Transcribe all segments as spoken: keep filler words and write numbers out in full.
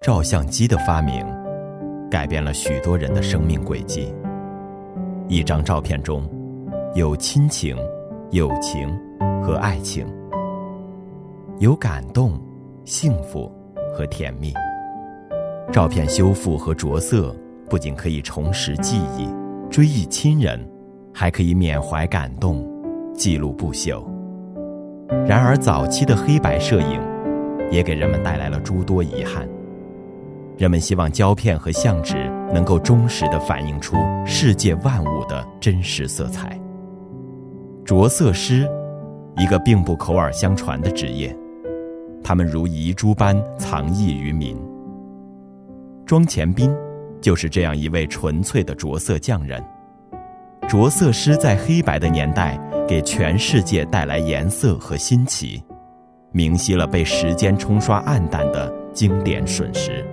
照相机的发明改变了许多人的生命轨迹。一张照片中有亲情、友情和爱情，有感动、幸福和甜蜜。照片修复和着色不仅可以重拾记忆、追忆亲人，还可以缅怀感动、记录不朽。然而早期的黑白摄影也给人们带来了诸多遗憾。人们希望胶片和相纸能够忠实地反映出世界万物的真实色彩。着色师，一个并不口耳相传的职业，他们如遗珠般藏匿于民。庄前斌就是这样一位纯粹的着色匠人。着色师在黑白的年代给全世界带来颜色和新奇，明晰了被时间冲刷暗淡的经典瞬时。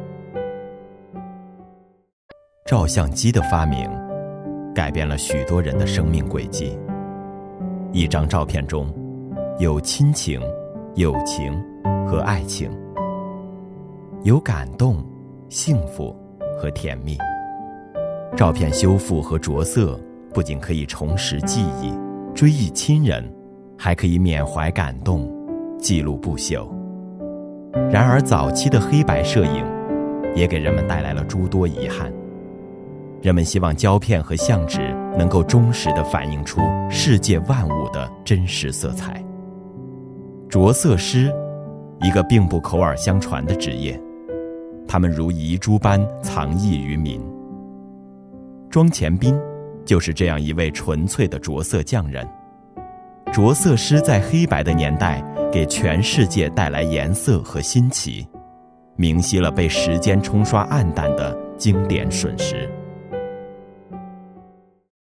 照相机的发明改变了许多人的生命轨迹。一张照片中有亲情、友情和爱情，有感动、幸福和甜蜜。照片修复和着色不仅可以重拾记忆、追忆亲人，还可以缅怀感动、记录不朽。然而早期的黑白摄影也给人们带来了诸多遗憾。人们希望胶片和相纸能够忠实地反映出世界万物的真实色彩。着色师，一个并不口耳相传的职业，他们如遗珠般藏匿于民。庄前斌就是这样一位纯粹的着色匠人。着色师在黑白的年代给全世界带来颜色和新奇，明晰了被时间冲刷暗淡的经典瞬时。